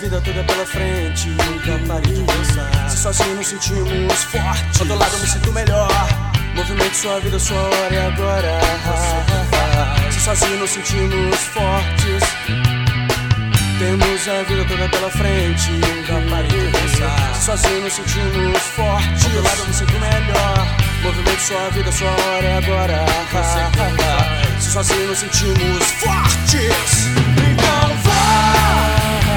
vida toda pela frente, nunca pare de pensar. Se sozinho nos sentimos fortes, ao teu lado eu me sinto melhor. Movimente sua vida, sua hora é agora. Se sozinho nos sentimos fortes, temos a vida toda pela frente, nunca pare de pensar. Se sozinho nos sentimos fortes, ao teu lado eu me sinto melhor. Movimente sua vida, sua hora é agora. Se sozinho nos sentimos fortes, então vai.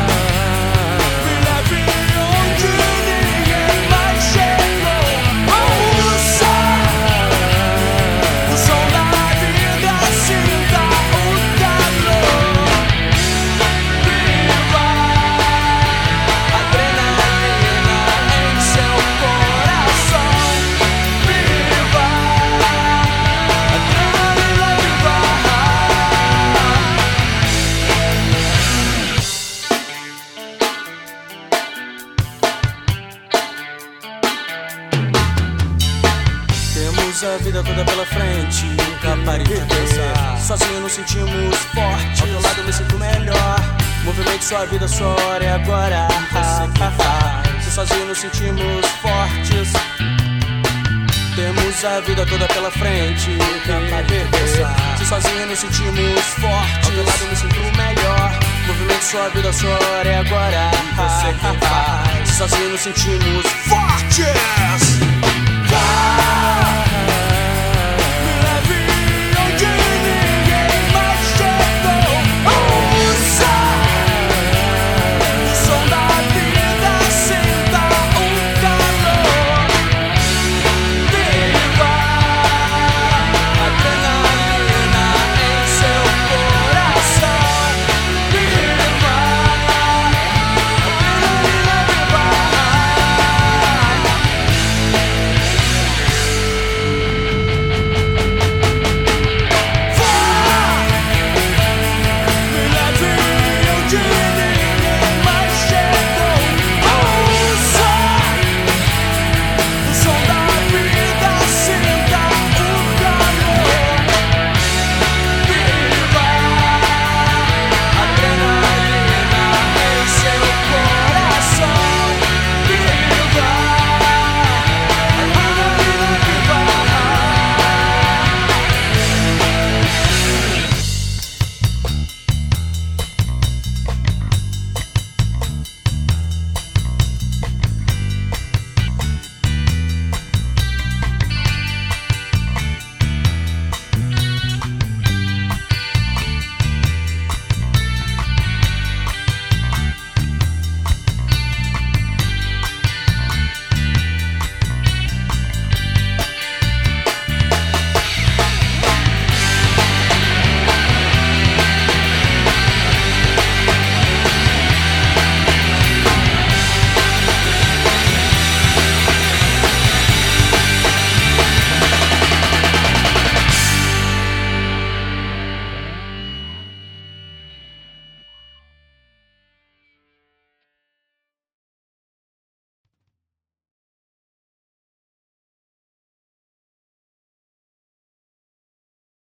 Temos a vida toda pela frente, nunca pare de pensar. Sozinho nos sentimos fortes, ao teu lado eu me sinto melhor. Movimente sua vida, sua hora é agora. Se sozinho nos sentimos fortes, temos a vida toda pela frente, nunca pare de pensar. Se sozinho nos sentimos fortes, ao teu lado eu me sinto melhor. Movimente sua vida, sua hora é agora. Se sozinho nos sentimos fortes.